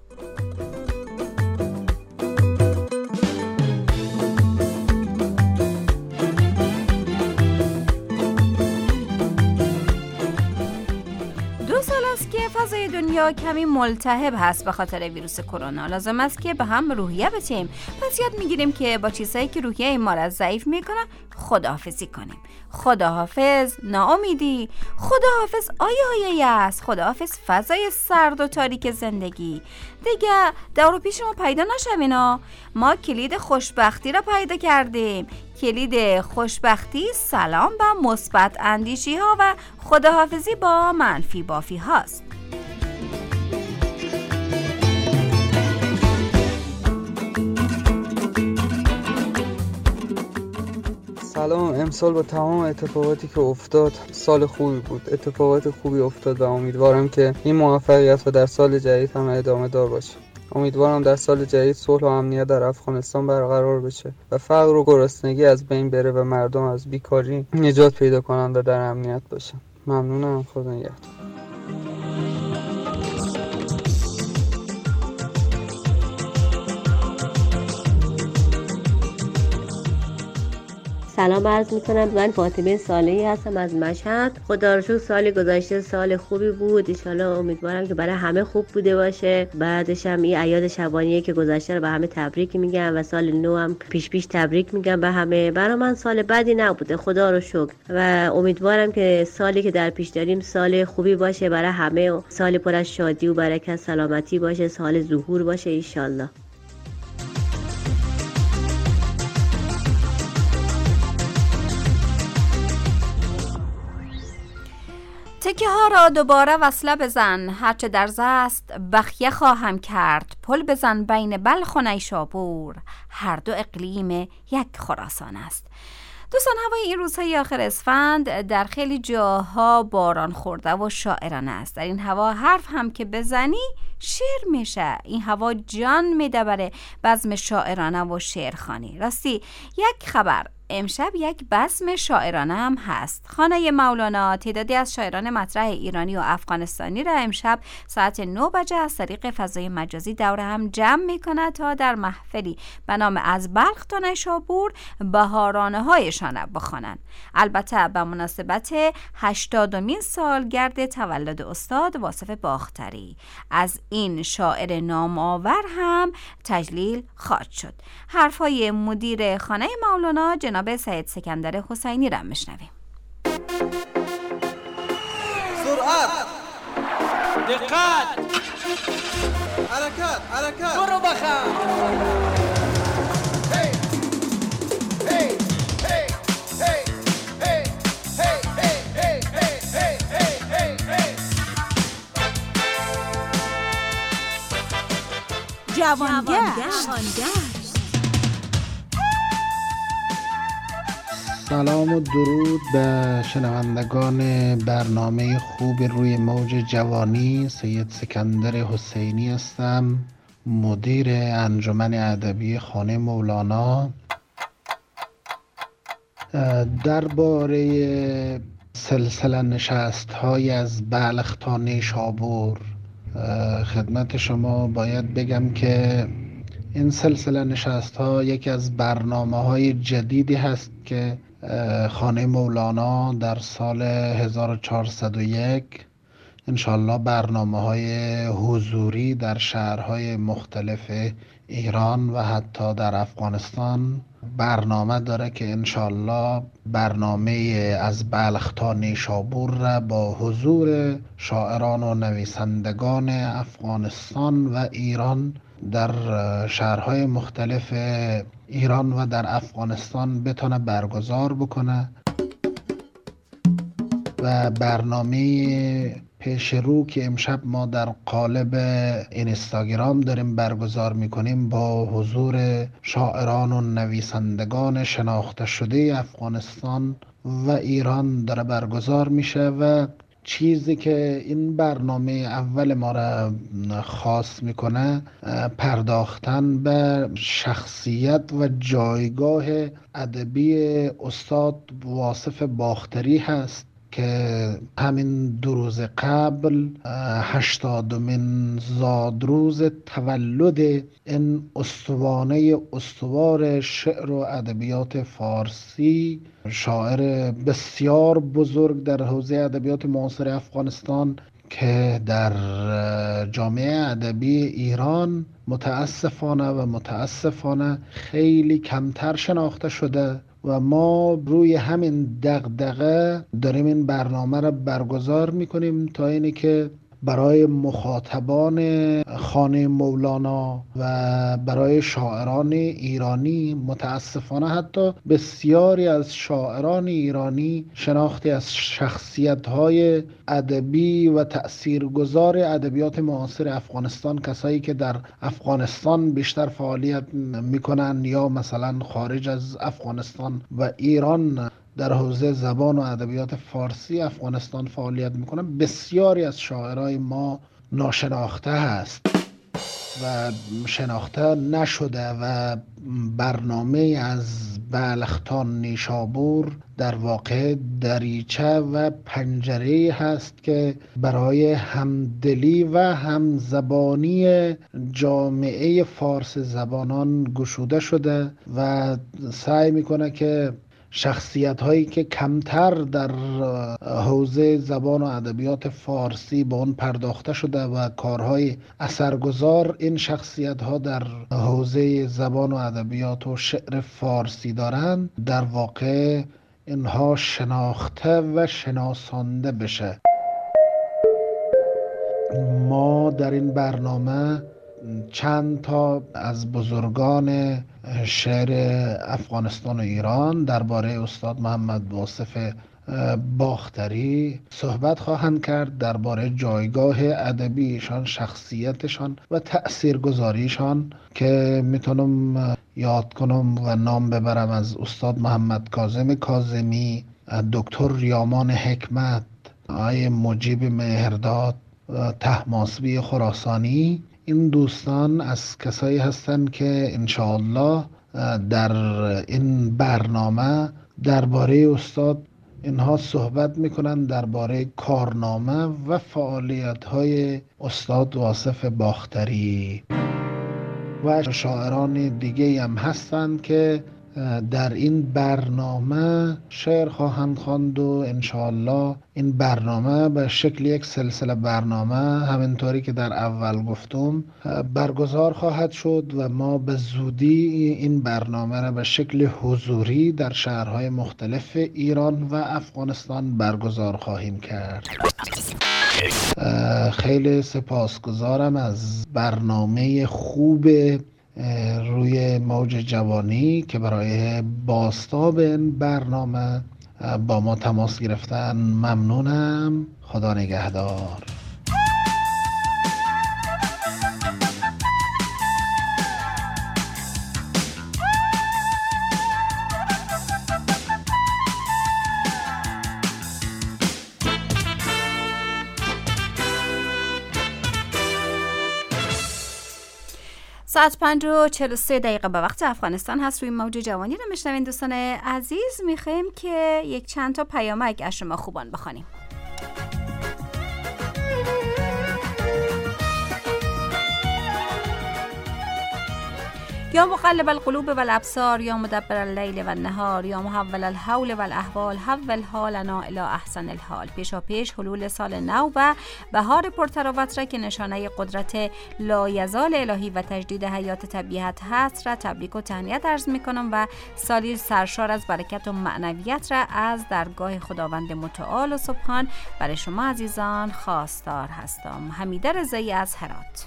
که فضای دنیا کمی ملتهب هست به خاطر ویروس کرونا. لازم است که به هم روحیه بدیم. پس یاد میگیریم که با چیزهایی که روحیه این ما را ضعیف میکنه خداحافظی کنیم. خداحافظ ناامیدی، خداحافظ آیایی است، خداحافظ فضای سرد و تاریک زندگی. دیگه دور و پیش ما پیدا نشوینا. ما کلید خوشبختی را پیدا کردیم. کلید خوشبختی سلام با مثبت اندیشی ها و خداحافظی با منفی بافی هاست. سلام. امسال با تمام اتفاقاتی که افتاد سال خوبی بود. اتفاقات خوبی افتاد و امیدوارم که این موفقیت و در سال جدید هم ادامه دار باشه. امیدوارم در سال جدید صلح و امنیت در افغانستان برقرار بشه و فقر و گرسنگی از بین بره و مردم از بیکاری نجات پیدا کنند و در امنیت باشن. ممنونم. خدا نگهدار. سلام عرض میکنم. من فاطمه صالحی هستم از مشهد. خدا رو شکر سال گذشته سال خوبی بود. ان شاءالله امیدوارم که برای همه خوب بوده باشه. بعدش هم این اعیاد شبانیه که گذشته رو به همه تبریک میگم و سال نو هم پیش تبریک میگم به همه. برای من سال بدی نبوده خدا رو شکر و امیدوارم که سالی که در پیش داریم سال خوبی باشه برای همه. سال پر از شادی و برکت، سلامتی باشه، سال ظهور باشه ان شاءالله. تکه ها را دوباره وصله بزن، هرچه درز است بخیه خواهم کرد. پل بزن بین بلخ و نیشابور، هر دو اقلیم یک خراسان است. دوستان، هوای این روزهای آخر اسفند در خیلی جاها باران خورده و شاعرانه است. در این هوا حرف هم که بزنی شعر میشه. این هوا جان میده برای بزم شاعرانه و شعرخوانی. راستی یک خبر، امشب یک بزم شاعرانه هم هست. خانه مولانا تعدادی از شاعران مطرح ایرانی و افغانستانی را امشب ساعت 9 بجه از طریق فضای مجازی دور هم جمع میکنه تا در محفلی به نام از بلخ تا نیشابور بهارانه هایشان بخوانند. البته به مناسبت 80مین سالگرد تولد استاد واصف باختری از این شاعر نامآور هم تجلیل خواهد شد. حرفای مدیر خانه مولانا جناب سید سکندر حسینی را میشنویم. سرعت، دقت، حرکت برو بخم. جوانگشت. سلام و درود به شنوندگان برنامه خوب روی موج جوانی. سید سکندر حسینی هستم، مدیر انجمن ادبی خانه مولانا. درباره سلسله نشست‌های از بلخ تا نیشابور خدمت شما باید بگم که این سلسله نشست‌ها یکی از برنامه‌های جدیدی هست که خانه مولانا در سال 1401 انشالله برنامه‌های حضوری در شهرهای مختلف ایران و حتی در افغانستان برنامه داره که انشالله برنامه از بلخ تا نیشابور را با حضور شاعران و نویسندگان افغانستان و ایران در شهرهای مختلف ایران و در افغانستان بتونه برگزار بکنه. و برنامه پیش رو که امشب ما در قالب اینستاگرام داریم برگزار میکنیم با حضور شاعران و نویسندگان شناخته شده افغانستان و ایران داره برگزار میشه. و چیزی که این برنامه اول ما را خاص میکنه پرداختن به شخصیت و جایگاه ادبی استاد واصف باختری هست که همین 2 روز قبل 80مین زادروز تولد این استوانه استوار شعر و ادبیات فارسی، شاعر بسیار بزرگ در حوزه ادبیات معاصر افغانستان که در جامعه ادبی ایران متاسفانه خیلی کمتر شناخته شده و ما روی همین دغدغه داریم این برنامه را برگزار میکنیم تا اینی که برای مخاطبان خانه مولانا و برای شاعران ایرانی، متاسفانه حتی بسیاری از شاعران ایرانی شناختی از شخصیت‌های ادبی و تأثیرگذار ادبیات معاصر افغانستان، کسایی که در افغانستان بیشتر فعالیت میکنن یا مثلا خارج از افغانستان و ایران در حوزه زبان و ادبیات فارسی افغانستان فعالیت میکنه، بسیاری از شاعرای ما ناشناخته هست و شناخته نشده و برنامه از بلخ تا نیشابور در واقع دریچه و پنجره هست که برای همدلی و همزبانی جامعه فارس زبانان گشوده شده و سعی میکنه که شخصیت هایی که کمتر در حوزه زبان و ادبیات فارسی به اون پرداخته شده و کارهای اثرگذار این شخصیت ها در حوزه زبان و ادبیات و شعر فارسی دارند، در واقع اینها شناخته و شناسانده بشه. ما در این برنامه چند تا از بزرگان شعر افغانستان و ایران درباره استاد محمد واصف باختری صحبت خواهند کرد، درباره جایگاه ادبیشان، شخصیتشان و تأثیرگذاریشان که میتونم یاد کنم و نام ببرم از استاد محمد کاظم کاظمی، دکتر ریامان حکمت، آقای مجیب مهرداد، طهماسبی خراسانی. این دوستان از کسایی هستند که انشاءالله در این برنامه درباره استاد اینها صحبت میکنن، درباره کارنامه و فعالیت‌های استاد واصف باختری و شاعران دیگه هم هستند که در این برنامه شعر خواهند خواند و انشاءالله این برنامه به شکل یک سلسله برنامه همینطوری که در اول گفتم برگزار خواهد شد و ما به زودی این برنامه را به شکل حضوری در شهرهای مختلف ایران و افغانستان برگزار خواهیم کرد. خیلی سپاسگزارم از برنامه خوب روی موج جوانی که برای بازتاب این برنامه با ما تماس گرفتن. ممنونم. خدا نگهدار. ساعت 5:43 به وقت افغانستان هست. روی موج جوانی رو میشنوین دوستان عزیز. میخوایم که یک چند تا پیامک از شما خوبان بخوانیم. یا مقلب القلوب والابصار یا مدبر اللیل والنهار یا محول الحول والاحوال حول حالنا الی احسن الحال. پیشا پیش حلول سال نو و بهار پرتراوت را که نشانه قدرت لایزال الهی و تجدید حیات طبیعت هست را تبریک و تهنیت عرض میکنم و سالی سرشار از برکت و معنویت را از درگاه خداوند متعال و سبحان برای شما عزیزان خواستار هستم. حمیده رضایی از هرات.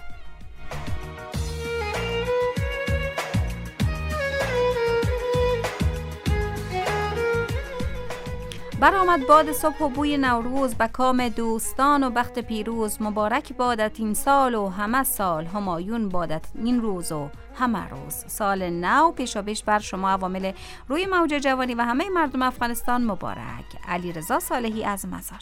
برآمد باد صبح و بوی نوروز، به کام دوستان و بخت پیروز. مبارک بادت این سال و همه سال، همایون بادت این روز و همه روز. سال نو پیشا پیش بر شما عوامل روی موج جوانی و همه مردم افغانستان مبارک. علیرضا صالحی از مزار.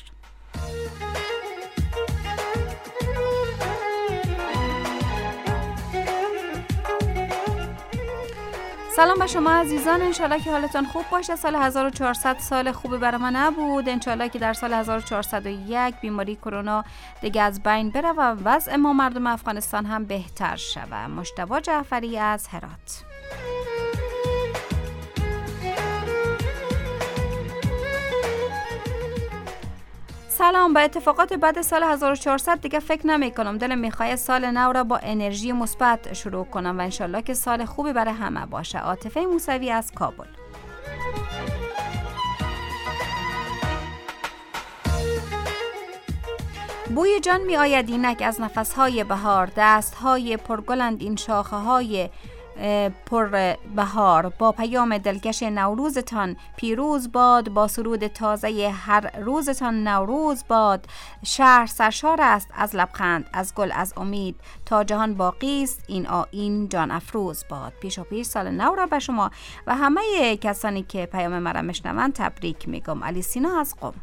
سلام به شما عزیزان، انشالله که حالتان خوب باشه. سال 1400 سال خوبی برای ما نبود. انشالله که در سال 1401 بیماری کرونا دیگه از بین بره و وضع ما مردم افغانستان هم بهتر شود. مجتبی جعفری از هرات. سلام. به اتفاقات بعد سال 1400 دیگه فکر نمی کنم. دلم میخواد سال نو را با انرژی مثبت شروع کنم و انشالله که سال خوبی برای همه باشه. عاطفه موسوی از کابل. بوی جان می آید اینک از نفسهای بهار، دستهای پرگلند این شاخه های پر بهار. با پیام دلکش نوروزتان پیروز باد، با سرود تازه هر روزتان نوروز باد. شهر سرشار است از لبخند، از گل، از امید، تا جهان باقی است این آیین جان افروز باد. پیشا پیش سال نو را به شما و همه کسانی که پیام مرا میشنوند تبریک میگم. علی سینا از قم.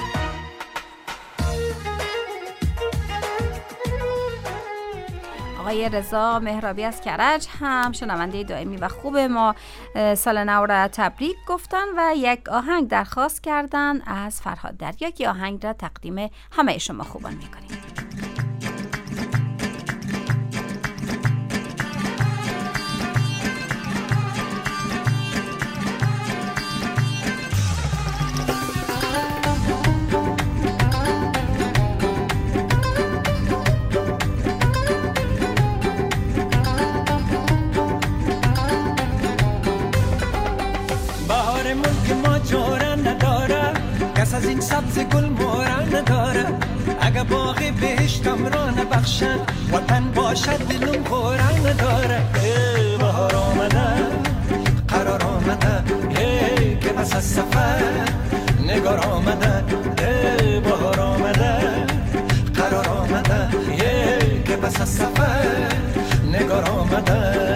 آقای آقای رضا مهرابی از کرج هم شنونده دائمی و خوب ما سال نو را تبریک گفتن و یک آهنگ درخواست کردن از فرهاد دریا که آهنگ را تقدیم همه شما خوبان میکنیم. از این سبز گل مورن نداره اگه باغی بهشتم را نبخشن وطن باشد دلم خورن نداره بهار آمده قرار آمده که بس از سفر نگار آمده بهار آمده قرار آمده که بس از سفر نگار آمده.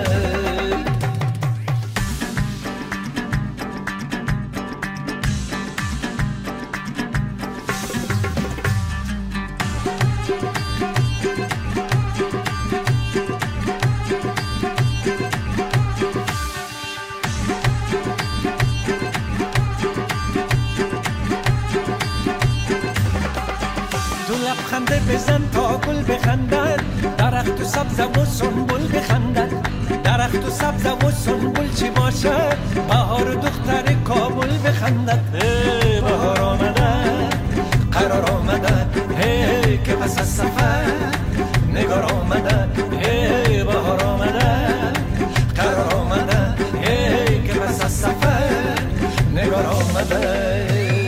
خنده بزن تا گل بخندد درخت و سبز و سنبل بخندد درخت و سبز و سنبل چی باشد بهار دختر کابل بخندد بهار آمده قرار آمده که پس از سفر نگار آمده بهار آمده قرار آمده که پس از سفر نگار آمده.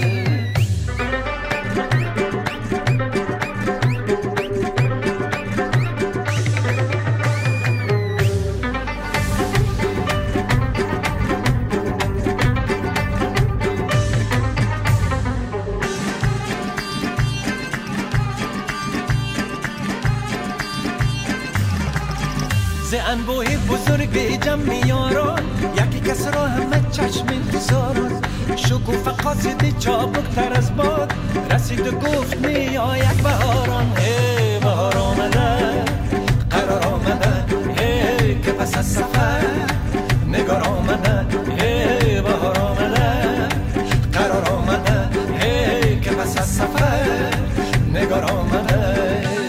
ز انبوه بزرگ جمع یاران یکی کس را همه چشم انتظاران شکوفه قاصد چابکتر از باد رسید و گفت می آید بهاران بهار آمده قرار آمده که پس از سفر نگار آمده بهار آمده قرار آمده که پس از سفر نگار آمده.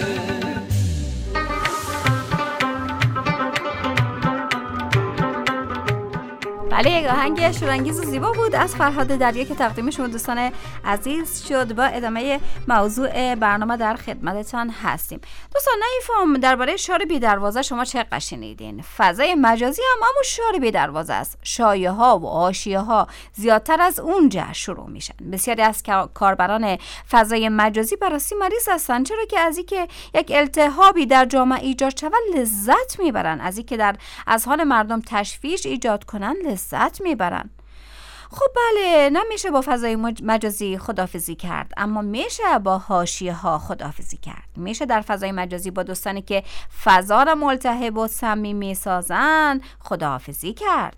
بله، یک آهنگ شورانگیز و زیبا بود از فرهاد دریا که تقدیم شما دوستان عزیز شد. با ادامه موضوع برنامه در خدمتتان هستیم. دوستان نمیفهم درباره شعار بی دروازه شما چه شنیدین؟ فضای مجازی هم همون شعار بی دروازه است. شایعه ها و حاشیه ها زیادتر از اونجا شروع میشن. بسیاری از کاربران فضای مجازی بررسی مریض هستند، چرا که از اینکه یک التهابی در جامعه ایجاد شود لذت میبرن، از اینکه در اذهان مردم تشویش ایجاد کنن لذت میبرن. خب بله، نمیشه با فضای مجازی خداحافظی کرد، اما میشه با حاشیه ها خداحافظی کرد. میشه در فضای مجازی با دوستانی که فضا را ملتهب و صمیمی سازن خداحافظی کرد.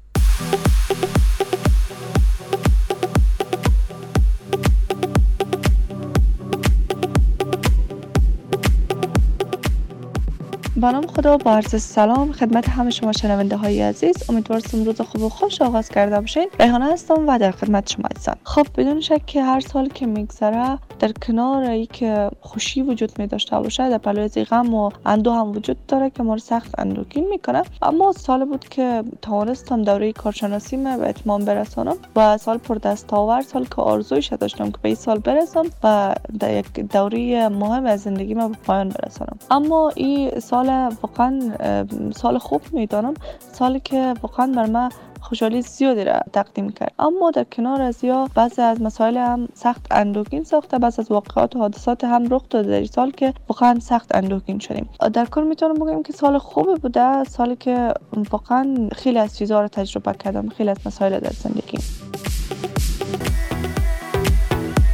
با نام خدا، با عرض سلام خدمت همه شما شنونده های عزیز. امیدوارم روز خوب و خوش آغاز کرده باشین. ریحانه هستم و در خدمت شما هستم. خب بدون شک که هر سال که میگذره در کنار ای که خوشی وجود می داشته باشه، در پلوی از غم و اندوه هم وجود داره که ما رو سخت اندوهگین میکنه. اما سال بود که توانستم دوره کارشناسی ما به اتمام برسانم و سال پر دستاورد، سال که آرزویش داشتم که به این سال برسم و در یک دوره مهم از زندگی ما به پایان برسانم. اما این سال واقعا سال خوب میدانم، سالی که واقعا بر من خوشحالی زیادی را تقدیم کرد. اما در کنار از یا بعضی از مسائل هم سخت اندوهگین ساخته، بعضی از واقعات و حادثات هم رخ داده در این سال که واقعا سخت اندوهگین شدیم. در کل میتونم بگم که سال خوبی بوده، سالی که واقعا خیلی از چیزها رو تجربه کردم، خیلی از مسائل در زندگی.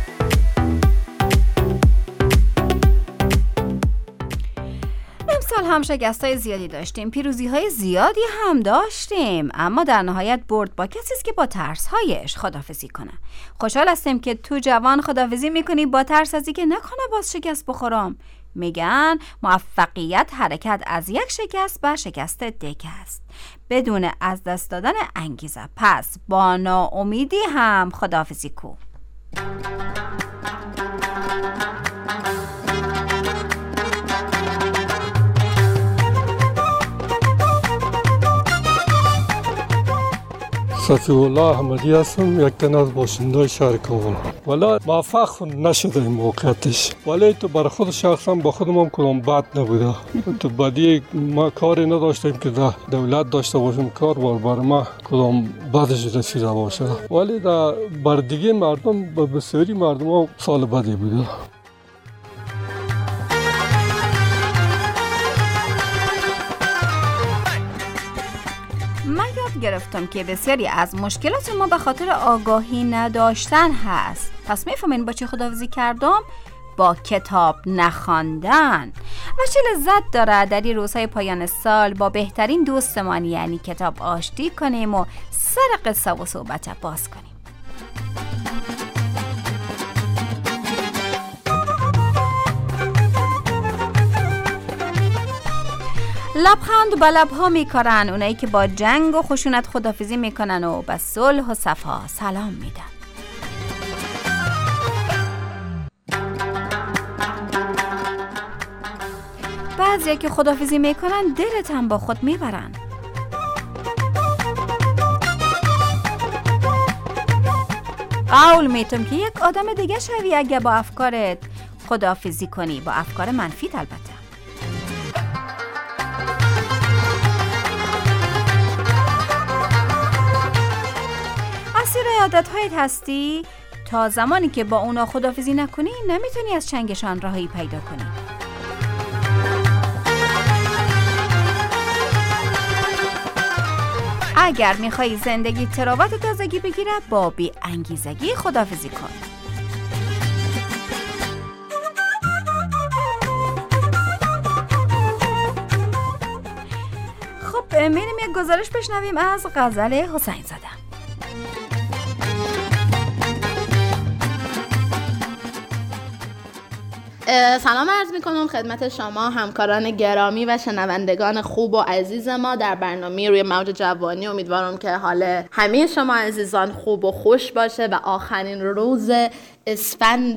امسال هم شکست‌های زیادی داشتیم، پیروزی‌های زیادی هم داشتیم، اما در نهایت برد با کسی است که با ترس‌هایش خداحافظی کنه. خوشحال هستیم که تو جوان خداحافظی می‌کنی با ترس از اینکه نکنه باز شکست بخورم. میگن موفقیت حرکت از یک شکست به شکست دیگه است بدون از دست دادن انگیزه. پس با ناامیدی هم خداحافظی کو. صفی الله احمدی هستم، یک تن از باشنده‌های شهر کابل. ولی موفق نشده این موقعیتش، ولی تو برای خود شخصا با خودم هم کدام بد نبوده. تو بدی ما کاری نداشتیم که دولت داشته باشیم کار برای ما کدام بدش رسیده باشه، ولی بر دیگه مردم بسیاری مردم ها سال بدی بوده. من یاد گرفتم که بسیاری از مشکلات ما به خاطر آگاهی نداشتن هست. پس میفهمین با چی خداحافظی کردم؟ با کتاب نخواندن. و چه لذت داره در این روزهای پایان سال با بهترین دوستمان یعنی کتاب آشتی کنیم و سر قصه و صحبت باز کنیم. لبخند به لبها میکارن اونایی که با جنگ و خشونت خداحافظی میکنن و به صلح و صفا سلام میدن. بعضیا که خداحافظی میکنن دلت هم با خود میبرن. قول میتم که یک آدم دیگه شوی اگه با افکارت خداحافظی کنی، با افکار منفیت البته. اسیر عادت‌هایت هستی، تا زمانی که با اونا خداحافظی نکنی نمیتونی از چنگشان راهی پیدا کنی. اگر میخوای زندگی تراوت و تازگی بگیره با بی انگیزگی خداحافظی کن. خب میریم یک گزارش بشنویم از غزل حسین زاده. سلام عرض میکنم خدمت شما همکاران گرامی و شنوندگان خوب و عزیز ما در برنامه روی موج جوانی. امیدوارم که حال همه شما عزیزان خوب و خوش باشه و آخرین روز اسفند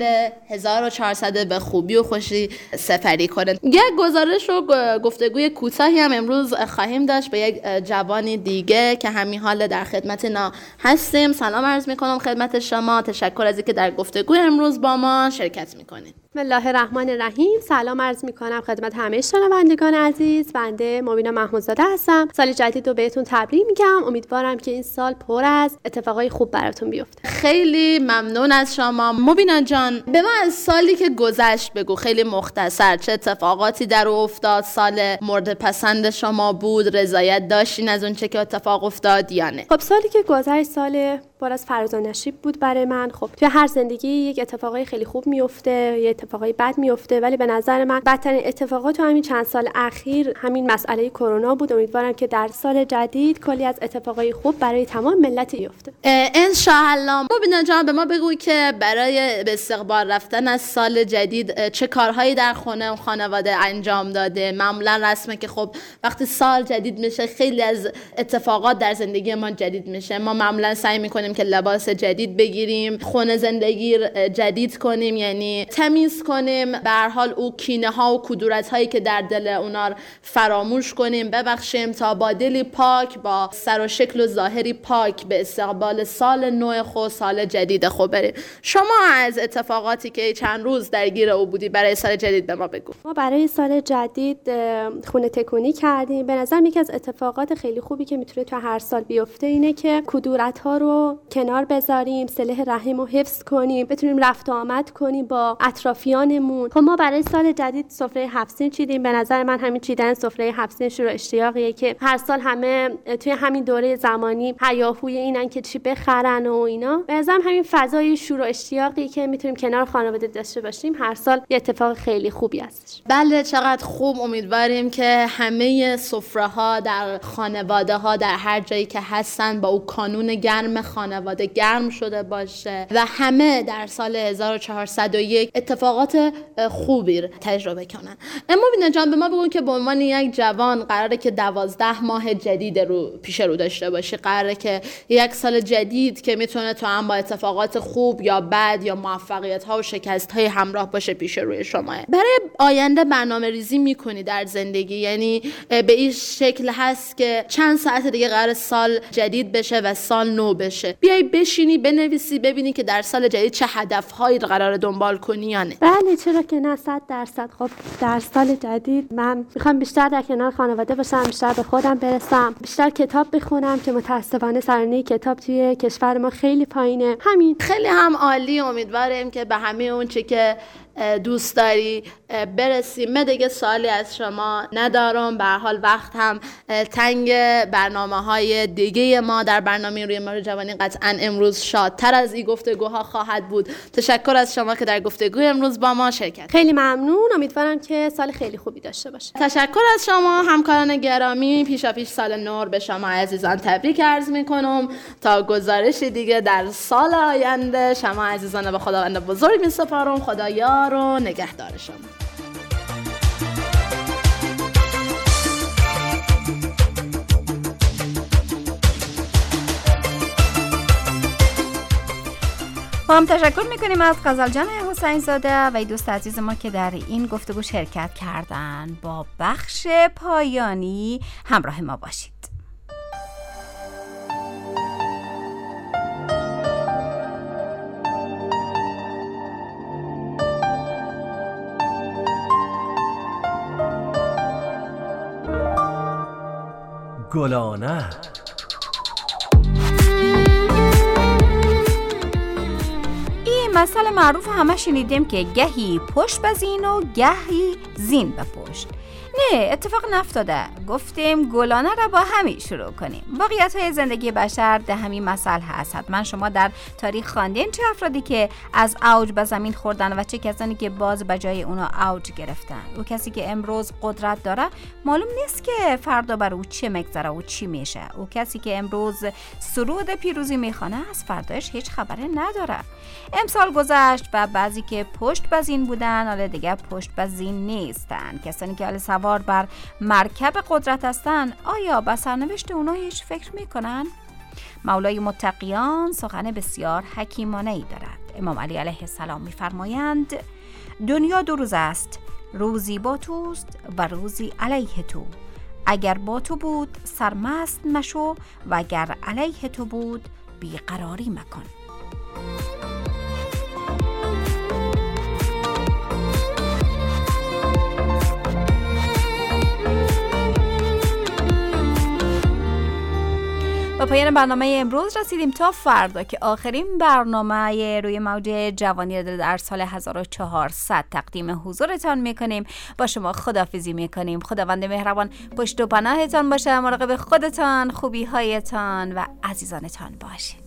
1400 به خوبی و خوشی سپری کنه. یک گزارش و گفتگوی کوتاهی هم امروز خواهیم داشت با یک جوان دیگه که همین حال در خدمت نا هستیم. سلام عرض میکنم خدمت شما، تشکر از اینکه در گفتگوی امروز با ما شرکت میکنید. بسم الله الرحمن الرحیم. سلام عرض میکنم خدمت همه شنوندگان عزیز. بنده مبینا محمودزاده هستم. سال جدید رو بهتون تبریک میگم. امیدوارم که این سال پر از اتفاقای خوب براتون بیفته. خیلی ممنون از شما مبینا جان. به ما از سالی که گذشت بگو، خیلی مختصر، چه اتفاقاتی در افتاد؟ سال مورد پسند شما بود؟ رضایت داشتین از اون چه که اتفاق افتاد یا نه؟ خب سالی که گذشت سال پر از فراز و نشیب بود برای من. خب توی هر زندگی یک اتفاقای خیلی خوب میفته، یه اتفاقای بد میفته، ولی به نظر من بدترین اتفاقات تو همین چند سال اخیر همین مسئله کرونا بود. امیدوارم که در سال جدید کلی از اتفاقای خوب برای تمام ملت بیفته ان شاء الله. مبینا جان به ما بگو که برای به استقبال رفتن از سال جدید چه کارهایی در خونه و خانواده انجام داده؟ معمولا رسمه که خب وقتی سال جدید میشه خیلی از اتفاقات در زندگی ما جدید میشه. ما معمولا سعی میکنیم که لباس جدید بگیریم، خونه زندگی جدید کنیم، یعنی تمیز کنیم، به هر حال او کینه ها و کدورت هایی که در دل اونا فراموش کنیم، ببخشیم تا با دلی پاک، با سر و شکل و ظاهری پاک به استقبال سال نو خود، سال جدید خود بریم. شما از اتفاقاتی که چند روز درگیر او بودی برای سال جدید به ما بگو. ما برای سال جدید خونه تکونی کردیم. به نظر میاد از اتفاقات خیلی خوبی که میتونه تو هر سال بیفته اینه که کدورت ها رو رو کنار بذاریم، صله رحم رو حفظ کنیم، بتونیم رفت و آمد کنیم با اطرافیانمون. خب ما برای سال جدید سفره 7 سین چیدیم. به نظر من همین چیدن سفره 7 سین شروع اشتیاقیه که هر سال همه توی همین دوره زمانی هیاهوی اینن که چی بخرن و اینا. به نظرم همین فضای شور و اشتیاقی که میتونیم کنار خانواده داشته باشیم هر سال یه اتفاق خیلی خوبی هستش. بله چقدر خوب. امیدواریم که همه سفره‌ها در خانواده‌ها در هر جایی که هستن با او کانون گرم خانواده گرم شده باشه و همه در سال 1401 اتفاقات خوبی تجربه کنن. مبینا جان به ما بگو که به عنوان یک جوان قراره که 12 ماه جدید رو پیش رو داشته باشی، قراره که یک سال جدید که میتونه تو هم با اتفاقات خوب یا بد یا موفقیت‌ها و شکست‌های همراه باشه پیش روی شما. برای آینده برنامه‌ریزی می‌کنی در زندگی؟ یعنی به این شکل هست که چند ساعت دیگه قرار سال جدید بشه و سال نو بشه، بیای بشینی بنویسی ببینی که در سال جدید چه هدف‌هایی قرار دنبال کنی یا نه؟ بله چرا که نه، 100%. خب در سال جدید من میخوام بیشتر در کنار خانواده باشم، بیشتر به خودم برسم، بیشتر کتاب بخونم که متاسفانه سرانه کتاب توی کشور ما خیلی پایینه. همین خیلی هم عالی. امیدواریم که به همه اون چی که دوست داری برسیم. من دیگه سوالی از شما ندارم. به هر حال وقت هم تنگ. برنامه‌های دیگه ما در برنامه روی ماه جوانی قطعاً امروز شادتر از این گفتگوها خواهد بود. تشکر از شما که در گفتگو امروز با ما شرکت. خیلی ممنون. امیدوارم که سال خیلی خوبی داشته باشه. تشکر از شما همکاران گرامی. پیشاپیش سال نو به شما عزیزان تبریک عرض می‌کنم. تا گزارش دیگه در سال آینده شما عزیزان به خداوند بزرگ می‌سپارم. خدایا رو نگهدار شما. با هم تشکر میکنیم از غزل جان حسین زاده و دوست عزیز ما که در این گفتگو شرکت کردن. با بخش پایانی همراه ما باشید. گلانه این مسئله معروف همه شنیدیم که گهی پشت بزین و گهی زین بپشت. نه اتفاق نفتاده. گفتیم گلانه را با همین شروع کنیم. واقعیت های زندگی بشر ده همین مسئله هست. حتما شما در تاریخ خواندین چه افرادی که از اوج به زمین خوردن و چه کسانی که باز به جای اونا اوج گرفتن. او کسی که امروز قدرت داره معلوم نیست که فردا بر او چه میگذره و چی میشه. او کسی که امروز سرود پیروزی میخوانه از فرداش هیچ خبری نداره. امسال گذشت و بعضی که پشت بزین بودن حالا دیگه پشت بزین نیستن. کسانی که حالا سوار بر مرکب قدرت هستن آیا به سرنوشت اونا هیچ فکر میکنن؟ مولای متقیان سخن بسیار حکیمانه‌ای دارد. امام علی علیه السلام میفرمایند دنیا دو روز است، روزی با توست و روزی علیه تو. اگر با تو بود سرمست مشو و اگر علیه تو بود بیقراری مکن. با پایان برنامه امروز رسیدیم. تا فردا که آخرین برنامه روی موج جوانی در سال 1400 تقدیم حضورتان میکنیم. با شما خداحافظی میکنیم. خداوند مهربان پشت و پناهتان باشه. مراقب خودتان، خوبی هایتان و عزیزانتان باشید.